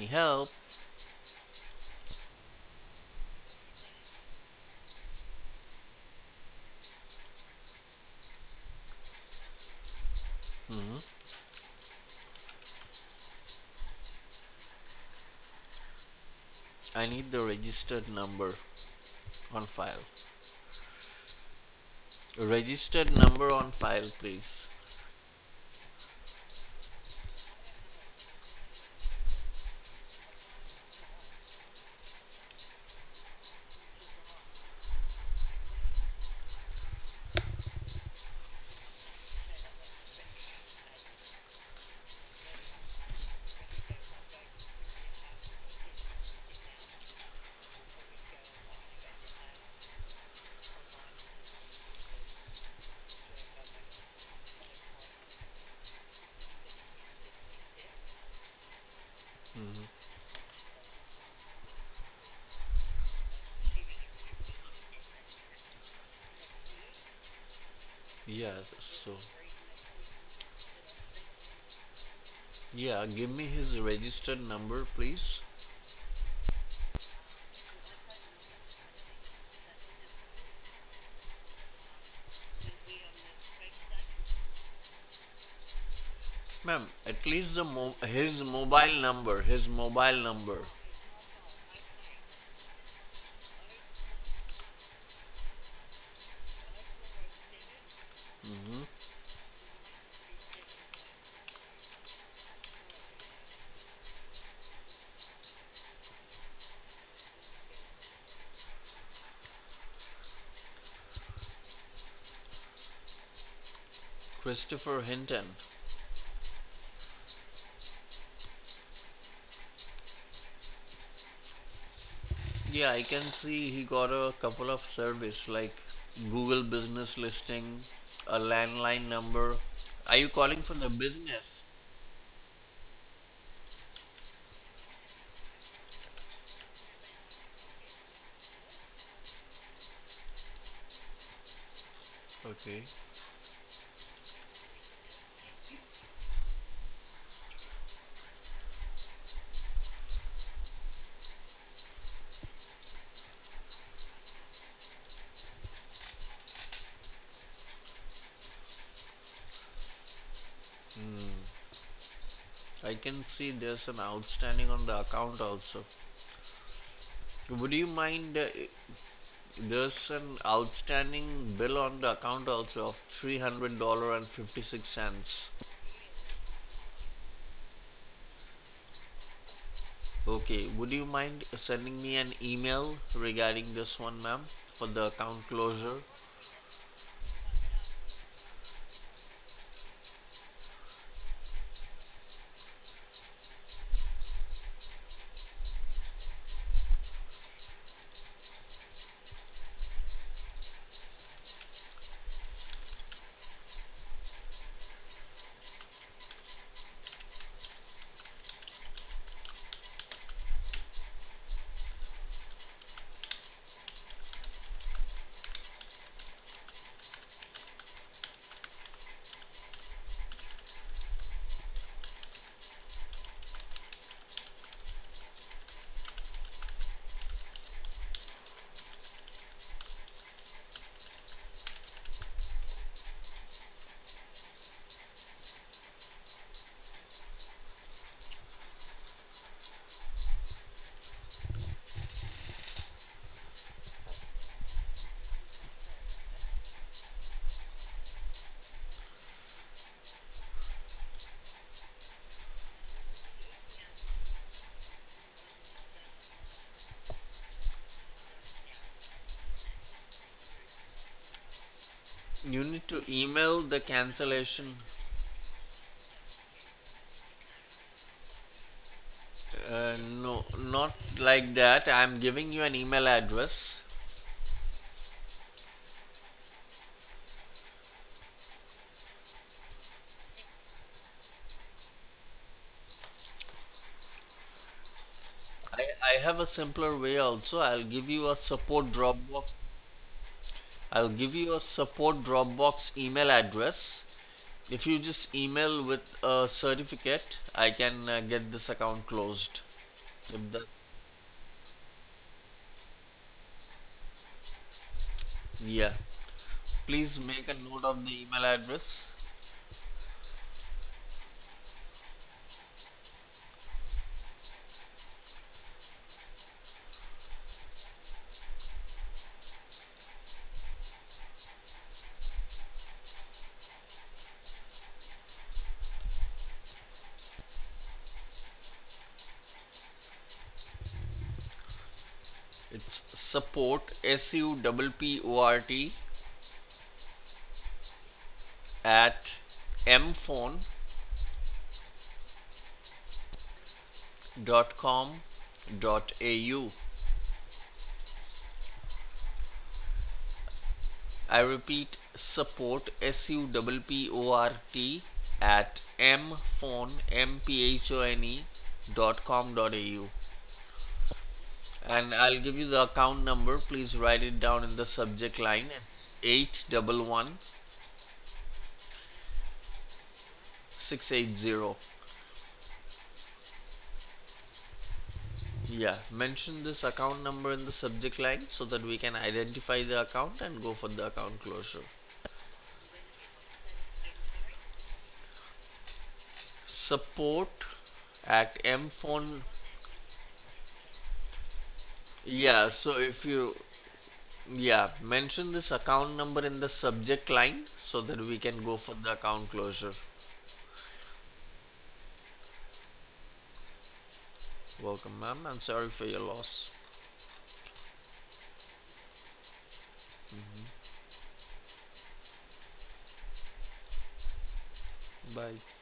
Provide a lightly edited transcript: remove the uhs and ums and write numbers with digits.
I help? Hmm. I need the registered number on file. Registered number on file, please. Hmm. Yeah, so yeah, give me his registered number, please. Ma'am, at least his mobile number, his mobile number. Hmm. Christopher Hinton. Yeah, I can see he got a couple of service like Google business listing, a landline number. Are you calling for the business? Okay. Hmm. I can see there's an outstanding on the account also. Would you mind? There's an outstanding bill on the account also of $300.56. Okay, would you mind sending me an email regarding this one, ma'am, for the account closure? You need to email the cancellation. No, not like that. I'm giving you an email address. I have a simpler way also. I'll give you a support Dropbox email address. If you just email with a certificate, I can get this account closed. If that, yeah, please make a note of the email address. It's support support at mphone.com.au. I repeat, support support at mphone.com.au. And I'll give you the account number. Please write it down in the subject line. It's 811680. Yeah, mention this account number in the subject line so that we can identify the account and go for the account closure. Support at mphone. Yeah, so if you, yeah, mention this account number in the subject line so that we can go for the account closure. Welcome, ma'am. I'm sorry for your loss. Bye.